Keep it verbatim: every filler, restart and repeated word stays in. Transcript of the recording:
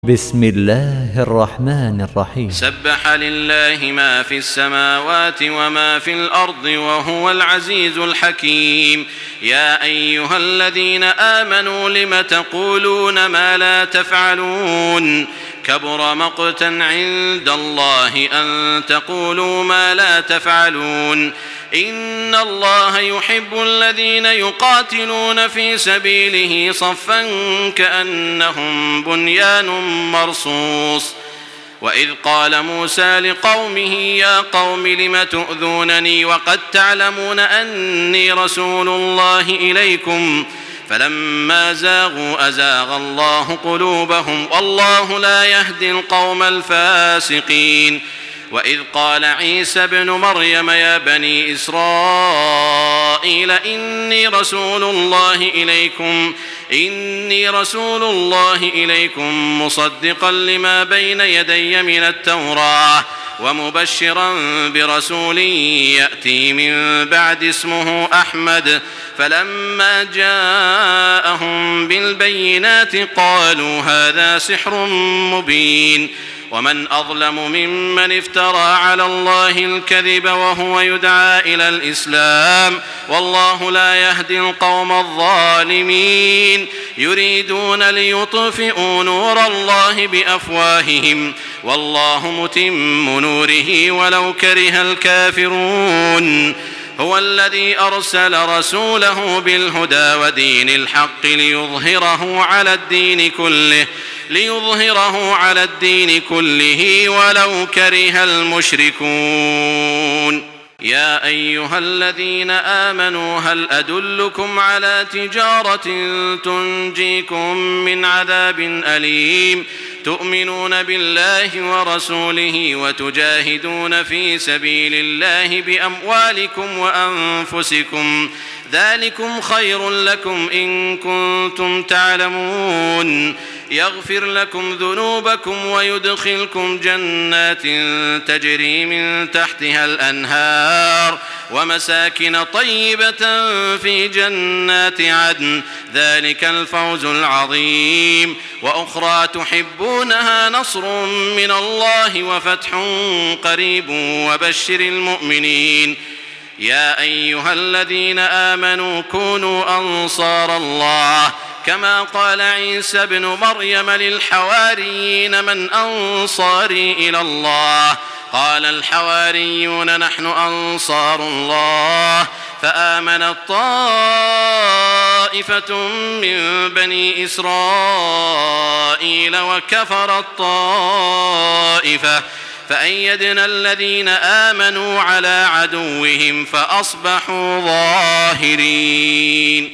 بسم الله الرحمن الرحيم. سبح لله ما في السماوات وما في الأرض وهو العزيز الحكيم. يا أيها الذين آمنوا لم تقولون ما لا تفعلون كبر مقتا عند الله أن تقولوا ما لا تفعلون. إن الله يحب الذين يقاتلون في سبيله صفا كأنهم بنيان مرصوص. وإذ قال موسى لقومه يا قوم لم تؤذونني وقد تعلمون أني رسول الله إليكم فلما زاغوا أزاغ الله قلوبهم والله لا يهدي القوم الفاسقين. وإذ قال عيسى ابن مريم يا بني إسرائيل إني رسول الله إليكم إني رسول الله إليكم مصدقا لما بين يدي من التوراة ومبشرا برسول يأتي من بعد اسمه أحمد. فلما جاءهم بالبينات قالوا هذا سحر مبين. ومن أظلم ممن افترى على الله الكذب وهو يدعى إلى الإسلام والله لا يهدي القوم الظالمين. يريدون ليطفئوا نور الله بأفواههم والله متم نوره ولو كره الكافرون. هو الذي أرسل رسوله بالهدى ودين الحق ليظهره على الدين كله ليظهره على الدين كله ولو كره المشركون. يا أيها الذين آمنوا هل أدلكم على تجارة تنجيكم من عذاب أليم تؤمنون بالله ورسوله وتجاهدون في سبيل الله بأموالكم وأنفسكم ذلكم خير لكم إن كنتم تعلمون. يغفر لكم ذنوبكم ويدخلكم جنات تجري من تحتها الأنهار ومساكن طيبة في جنات عدن ذلك الفوز العظيم. وأخرى تحبونها نصر من الله وفتح قريب وبشر المؤمنين. يا أيها الذين آمنوا كونوا أنصار الله كما قال عيسى ابن مريم للحواريين من أنصاري إلى الله قال الحواريون نحن أنصار الله. فآمنت طائفة من بني إسرائيل وكفرت طائفة فأيدنا الذين آمنوا على عدوهم فأصبحوا ظاهرين.